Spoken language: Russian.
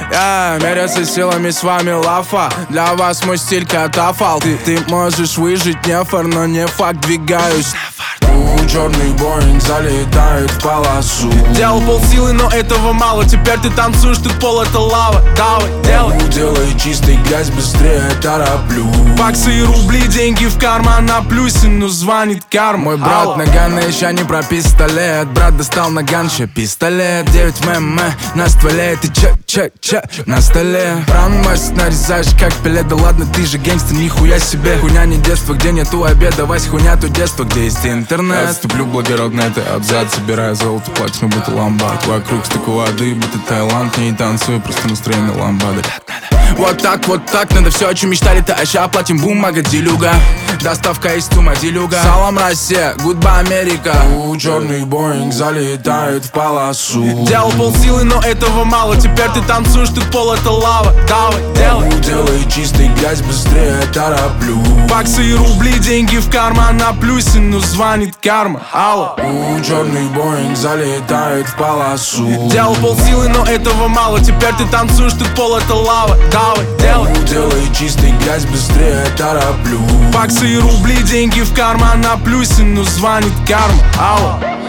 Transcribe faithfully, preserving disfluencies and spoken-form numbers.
Я меряться силами с вами лафа. Для вас мой стиль катафалк. Ты, ты можешь выжить нефар, но не факт, двигаюсь. Черный Боинг залетает в полосу. Делал полсилы, но этого мало. Теперь ты танцуешь, тут пол это лава. Давай, делай. Делай чистой грязь, быстрее тороплю. Баксы и рубли, деньги в карман на плюсе. Ну звонит карма. Мой брат Алло. Наган, еще не про пистолет. Брат достал наган, ще пистолет. Девять мм на стволе. Ты че, че, че на столе. Промость нарезаешь как пиле. Да ладно, ты же гангстер, нихуя себе. Хуйня не детство, где нету обеда. Вась, хуйня то детство, где есть интернет. Отступлю блогерогнеты, абзац, собирая золото, плакс, ну будто ломбард. Вокруг стыку воды, будто Таиланд. Не танцую, просто настроение ламбады. Вот так, вот так, надо все, о чем мечтали, то аща платим, бумага, делюга. Доставка из тума, делюга. Салам, Россия, гудба, Америка. У, черный Боинг залетает в полосу. Делал полсилы, но этого мало. Теперь ты танцуешь, тут пол это лава. Давай, делай. Делай чистой грязь, быстрее тороплю. Баксы и рубли, деньги в карман на плюсе. Ну звонит карма, алло. У, черный Боинг залетает в полосу. Делал полсилы, но этого мало. Теперь ты танцуешь, тут пол это лава. Давай, делай. Делай чистой грязь, быстрее тороплю. Баксы и рубли, деньги в карман на плюсе. Ну звонит карма, алло.